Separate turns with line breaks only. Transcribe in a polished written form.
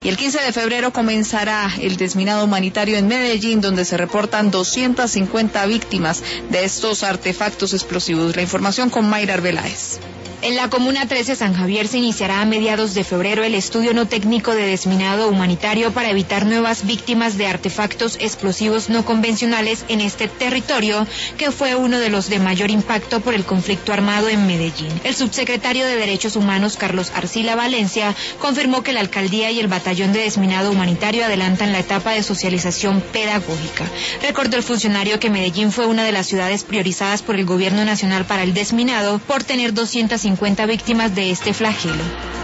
Y el 15 de febrero comenzará el desminado humanitario en Medellín, donde se reportan 250 víctimas de estos artefactos explosivos. La información con Mayra Arbeláez.
En la Comuna 13 San Javier se iniciará a mediados de febrero el estudio no técnico de desminado humanitario para evitar nuevas víctimas de artefactos explosivos no convencionales en este territorio, que fue uno de los de mayor impacto por el conflicto armado en Medellín. El subsecretario de Derechos Humanos, Carlos Arcila Valencia, confirmó que la alcaldía y el batallón de desminado humanitario adelantan la etapa de socialización pedagógica. Recordó el funcionario que Medellín fue una de las ciudades priorizadas por el gobierno nacional para el desminado por tener 250 víctimas de este flagelo.